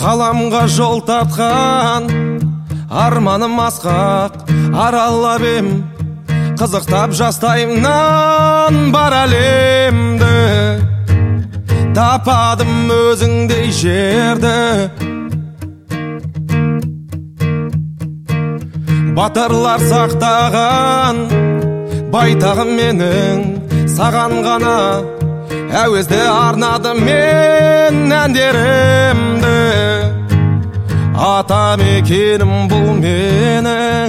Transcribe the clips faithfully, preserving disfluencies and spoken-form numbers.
ғаламға жол тартқан арманым асқақ, аралап ем қызықтап жастайымнан бар әлемді. Тападым өзіңдей жерді, батырлар сақтаған байтағым менің, саған ғана әуезді арнады мен әндерімді. Ата мекенім бұл менің,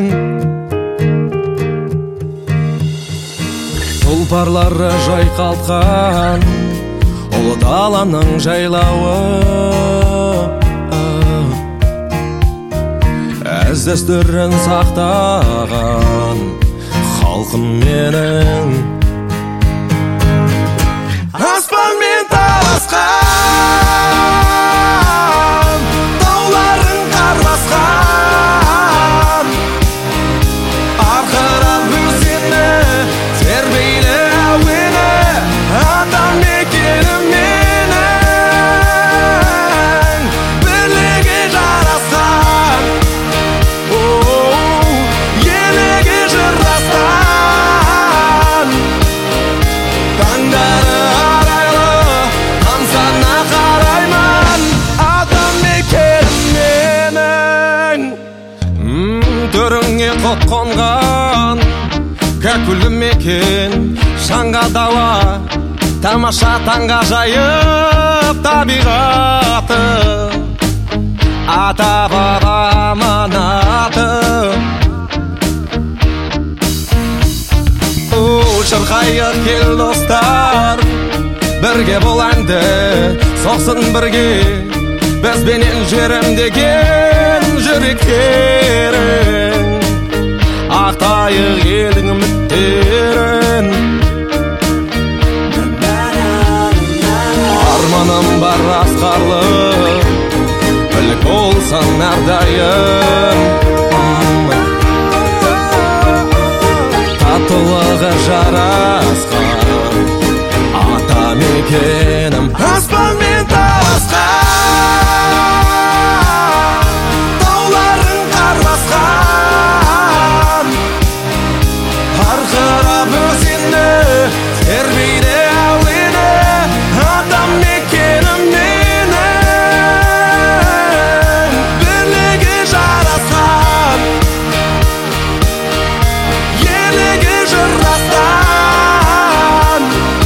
тұлпарлары жайқалтқан ұлы даланың жайлауы. Әз дәстүрін сақтаған халқым менің. Аспанмен таласқан, тауларын қарбасқан, арқырап өзені тербейлі әуені. Атам мекенім менің, бірлігі жарасқан, елігі жырдастан. Таңдары арайлы, тамсана қарайман, атам мекенім менің. Төріңе құт қонған кәкүлі мекен, шаңға дала, тамаша таңға жайып табиғаты. Ата баба аманаты, шырқайық кел достар, бірге бұл әнді соқсын бірге, бізбенен жерімдеген жүректерін. Ақтайық елдің үміттерін, арманым бар асқарлы, білік болсаң әрдайым. Татулығы жарасқан ата мекенім. Аспанмен таласқан, тауларын қарбасқан, арқырап өзені тербейді әуені. Атам мекенім менің, бірлігі жарасқан, елігі жырдастан.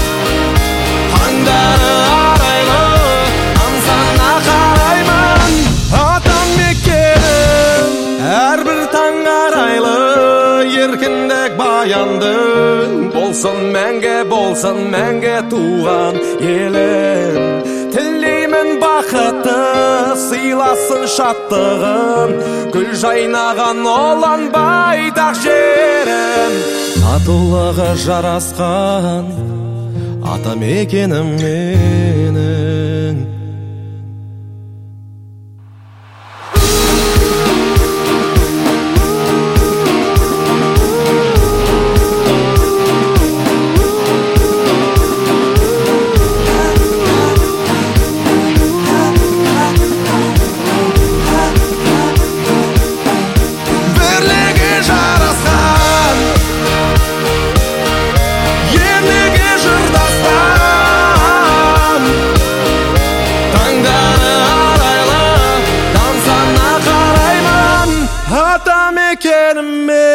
Таңдары арайлы, аңсана қараймын, атам мекенім. Әрбір таң арайлы, еркіндік баянды, болсын мәңгі, болсын мәңгі туған елім. Тілеймін бақытты, сыйласын шаттығын, гүл жайнаған олан байтақ жерім. Татулығы жарасқан ата мекенім менің. Бірлігі жарасқан, елігі жырдастан. Таңдары арайлы, тамсана қараймын, ата мекенім менің.